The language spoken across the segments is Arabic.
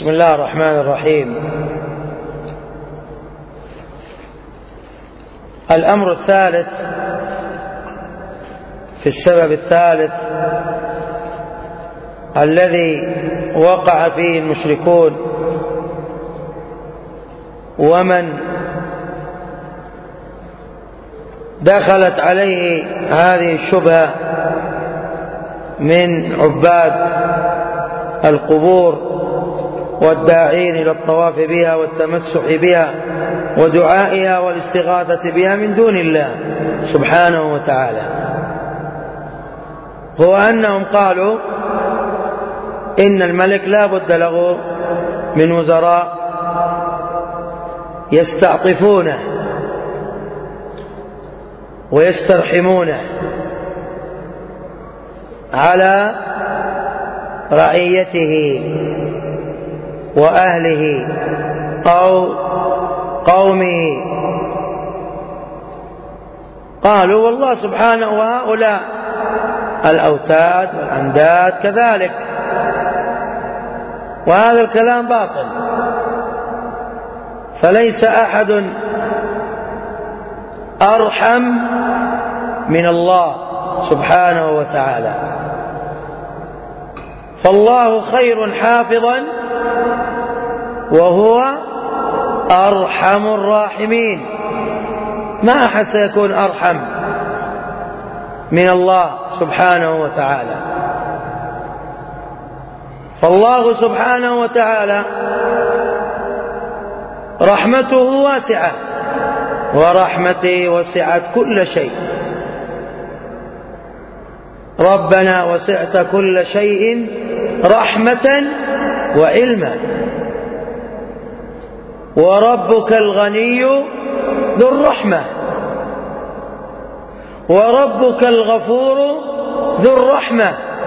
بسم الله الرحمن الرحيم. الأمر الثالث في السبب الثالث الذي وقع فيه المشركون ومن دخلت عليه هذه الشبهة من عباد القبور والداعين إلى الطواف بها والتمسح بها ودعائها والاستغاثة بها من دون الله سبحانه وتعالى، هو أنهم قالوا إن الملك لا بد له من وزراء يستعطفونه ويسترحمونه على رعيته وأهله أو قومه. قالوا والله سبحانه وهؤلاء الأوتاد والأنداد كذلك، وهذا الكلام باطل، فليس أحد أرحم من الله سبحانه وتعالى، فالله خير حافظا وهو أرحم الراحمين. ما أحد سيكون أرحم من الله سبحانه وتعالى، فالله سبحانه وتعالى رحمته واسعة ورحمته وسعت كل شيء. ربنا وسعت كل شيء رحمة وعلما، وربك الغني ذو الرحمة، وربك الغفور ذو الرحمة.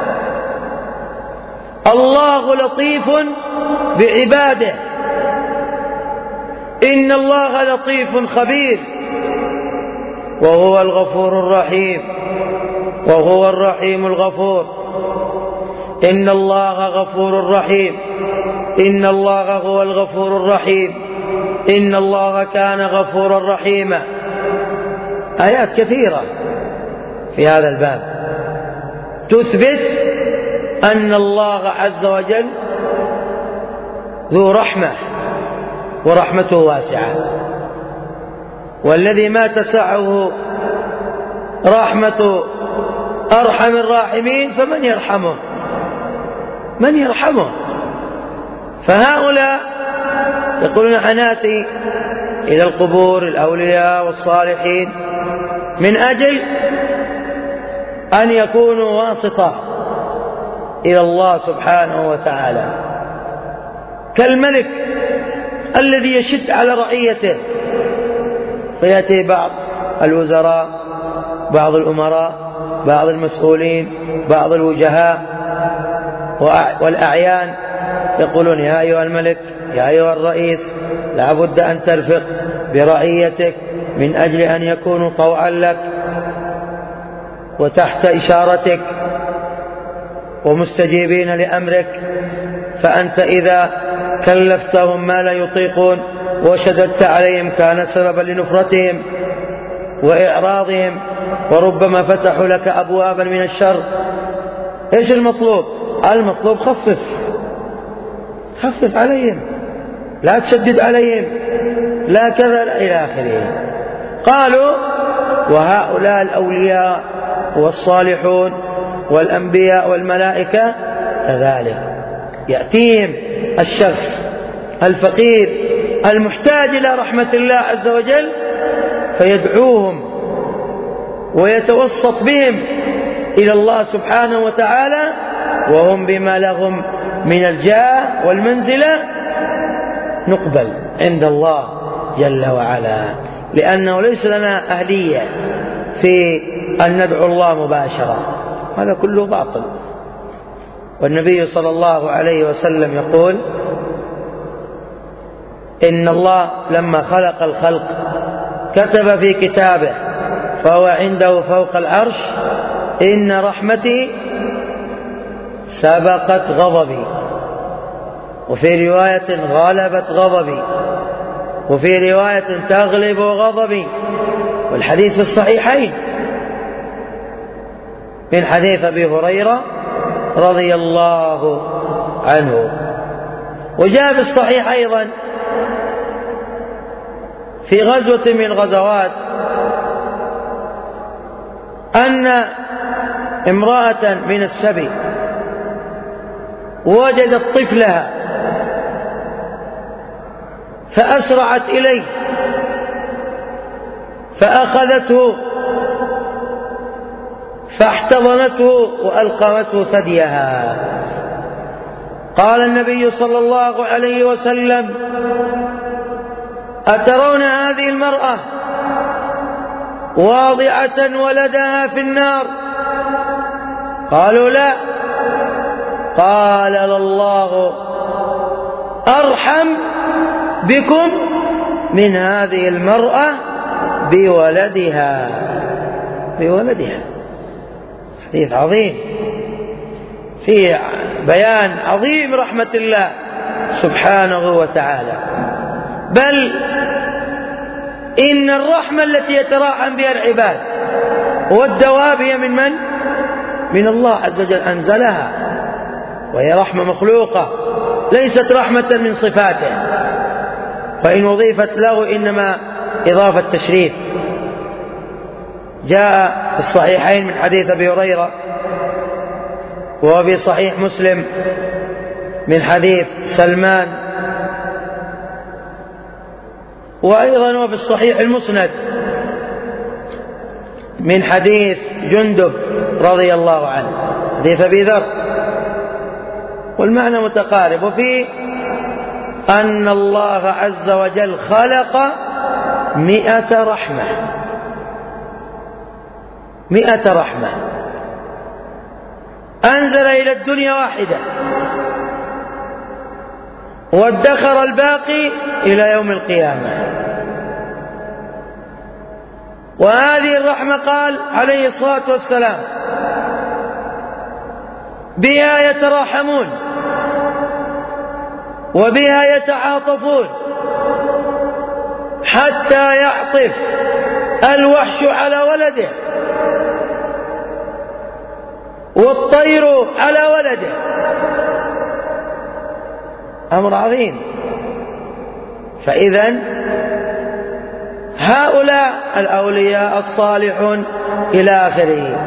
الله لطيف بعباده، إن الله لطيف خبير، وهو الغفور الرحيم وهو الرحيم الغفور. إن الله غفور رحيم، إن الله هو الغفور الرحيم، إن الله كان غفورا رحيما. آيات كثيرة في هذا الباب تثبت أن الله عز وجل ذو رحمة ورحمته واسعة، والذي ما تسعه رحمة أرحم الراحمين فمن يرحمه؟ من يرحمه؟ فهؤلاء يقولون حناتي إلى القبور الأولياء والصالحين من أجل أن يكونوا واسطة إلى الله سبحانه وتعالى، كالملك الذي يشد على رعيته، فيأتي بعض الوزراء، بعض الأمراء، بعض المسؤولين، بعض الوجهاء والأعيان يقولون يا أيها الملك يا أيها الرئيس لا بد أن ترفق برعيتك من أجل أن يكونوا طوعا لك وتحت إشارتك ومستجيبين لأمرك، فأنت إذا كلفتهم ما لا يطيقون وشددت عليهم كان سببا لنفرتهم وإعراضهم، وربما فتحوا لك أبوابا من الشر. إيش المطلوب؟ المطلوب خفف عليهم، لا تشدد عليهم، لا كذا إلى آخره. قالوا وهؤلاء الأولياء والصالحون والأنبياء والملائكة كذلك، يأتيهم الشخص الفقير المحتاج إلى رحمة الله عز وجل فيدعوهم ويتوسط بهم إلى الله سبحانه وتعالى، وهم بما لهم من الجاه والمنزلة نقبل عند الله جل وعلا، لأنه ليس لنا أهلية في أن ندعو الله مباشرة، هذا كله باطل. والنبي صلى الله عليه وسلم يقول إن الله لما خلق الخلق كتب في كتابه فهو عنده فوق العرش إن رحمتي سبقت غضبي. وفي رواية غلبت غضبي، وفي رواية تغلب غضبي. والحديث في الصحيحين من حديث أبي هريرة رضي الله عنه. وجاء في الصحيح أيضا في غزوة من الغزوات أن امرأة من السبي وجدت طفلها فأسرعت إليه فأخذته فاحتضنته وألقمته ثديها. قال النبي صلى الله عليه وسلم: أترون هذه المرأة واضعة ولدها في النار؟ قالوا: لا. قال: لله أرحم بكم من هذه المرأة بولدها. حديث عظيم فيه بيان عظيم رحمة الله سبحانه وتعالى. بل إن الرحمة التي يتراحم بها العباد والدواب هي من من الله عز وجل أنزلها، وهي رحمة مخلوقة ليست رحمة من صفاته، فإن أضيفت له إنما إضافة تشريف. جاء في الصحيحين من حديث أبي هريرة، وفي صحيح مسلم من حديث سلمان، وأيضا وفي الصحيح المسند من حديث جندب رضي الله عنه، حديث أبي ذر، والمعنى متقارب. وفي أن الله عز وجل خلق 100 رحمة، 100 رحمة، أنزل إلى الدنيا واحدة وادخر الباقي إلى يوم القيامة. وهذه الرحمة قال عليه الصلاة والسلام: بها يتراحمون وبها يتعاطفون، حتى يعطف الوحش على ولده والطير على ولده. أمر عظيم. فإذن هؤلاء الأولياء الصالحون إلى آخره،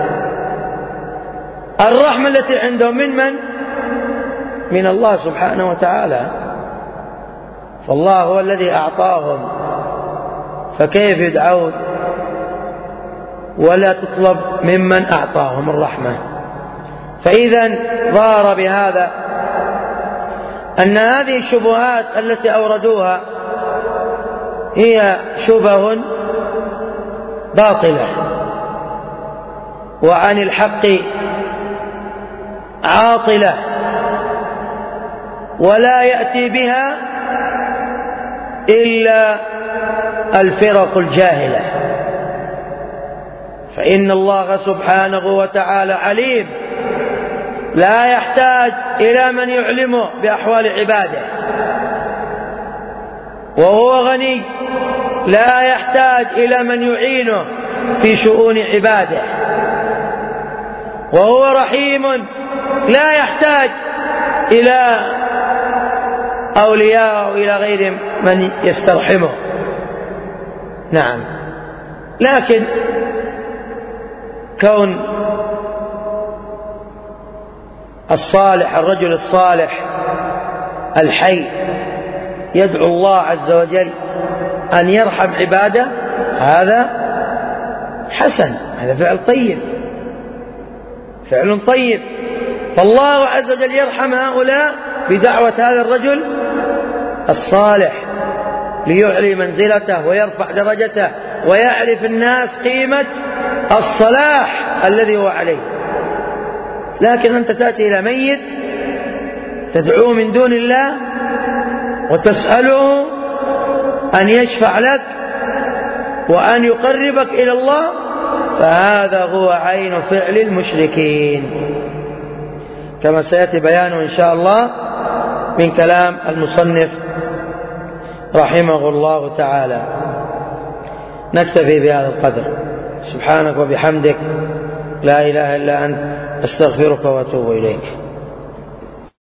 الرحمة التي عندهم من الله سبحانه وتعالى، فالله هو الذي أعطاهم، فكيف يدعون ولا تطلب ممن أعطاهم الرحمة؟ فإذا ظهر بهذا أن هذه الشبهات التي أوردوها هي شبه باطلة وعن الحق عاطلة، ولا يأتي بها إلا الفرق الجاهلة. فإن الله سبحانه وتعالى عليم، لا يحتاج إلى من يعلمه بأحوال عباده، وهو غني لا يحتاج إلى من يعينه في شؤون عباده، وهو رحيم لا يحتاج إلى أولياء أو إلى غير من يسترحمه. نعم، لكن كون الصالح، الرجل الصالح الحي، يدعو الله عز وجل أن يرحم عباده، هذا حسن، هذا فعل طيب، فعل طيب. فالله عز وجل يرحم هؤلاء بدعوة هذا الرجل الصالح ليعلي منزلته ويرفع درجته ويعرف الناس قيمة الصلاح الذي هو عليه. لكن أنت تأتي إلى ميت تدعوه من دون الله وتسأله أن يشفع لك وأن يقربك إلى الله، فهذا هو عين فعل المشركين، كما سيأتي بيانه إن شاء الله من كلام المصنف رحمه الله تعالى. نكتفي بهذا القدر. سبحانك وبحمدك، لا إله إلا أنت، أستغفرك وأتوب إليك.